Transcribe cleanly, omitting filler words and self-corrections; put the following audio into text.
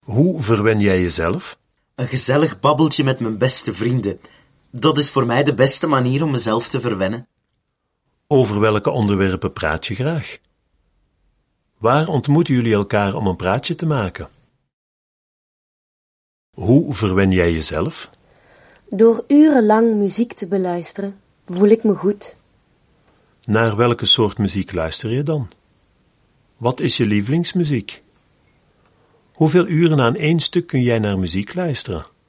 Hoe verwen jij jezelf? Een gezellig babbeltje met mijn beste vrienden. Dat is voor mij de beste manier om mezelf te verwennen. Over welke onderwerpen praat je graag? Waar ontmoeten jullie elkaar om een praatje te maken? Hoe verwen jij jezelf? Door urenlang muziek te beluisteren, voel ik me goed. Naar welke soort muziek luister je dan? Wat is je lievelingsmuziek? Hoeveel uren aan één stuk kun jij naar muziek luisteren?